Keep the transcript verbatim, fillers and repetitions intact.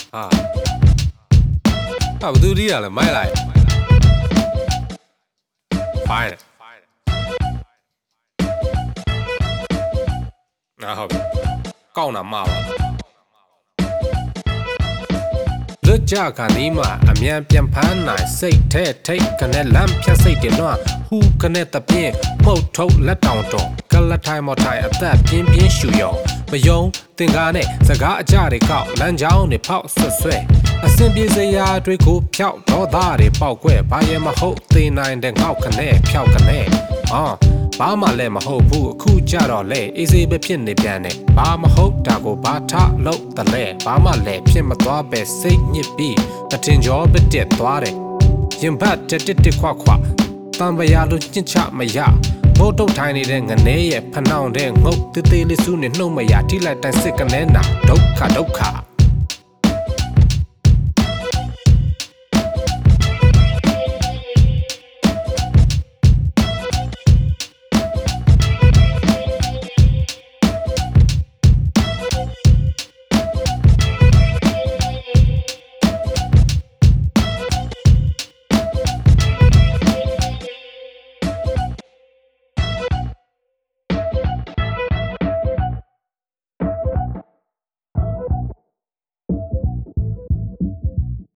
ဟာဟာဘသူဒီရလဲမိုက်လိုက်ဖိုင်းနာဟုတ်ပြီကောင်းတာမှာပါလွတ်ကြခါနီးမှာအမြန်ပြန်ဖမ်းနိုင်စိတ်ထဲထိတ်ကနေလမ်းဖြတ်စိတ်တင်တော့ဟူကနေတပြင်းမှုတ်ထုတ်လက်တောင်တော့ကလထိုင်မထိုင်အသက်ပြင်းပြင်းရှူရောမယုံတင်ကားနဲ့စကားအကြတွေကောက်လမ်းကြောင်းတွေဖောက်ဆွတ်ဆွဲအစင်ပြေစရာတွေကိုဖြောက်တော့သားတွေပေါက်ကွဲဘာရဲမဟုတ်သေးနိုင်တဲ့ငေါက်ခနဲ့ဖြောက်ခနဲ့ဟာဘာမှလည်းမဟုတ်ဘူးအခုကြတော့လေအေးစေးပဲဖြစ်နေပြန်တယ်ဘာမဟုတ်တာကိုဘာထလို့တလဲဘာမှလည်းဖြစ်မသွားပဲစိတ်ညစ်ပြီးအထင်ကျော်ပတက်သွားတယ်ရင်ဘတ်တက်တက်တက်ခွာခွာတံပရာလို့ညှစ်ချမရဘိုးတုတ်ထိုင်နေတဲ့ငနေရဲ့ဖနှောင်းတဲ့ငုတ်တေးသေးလေးစုနေနှုတ်မရထိလိုက်တိုင်းစစ်ကနေနာဒုက္ခဒုက္ခ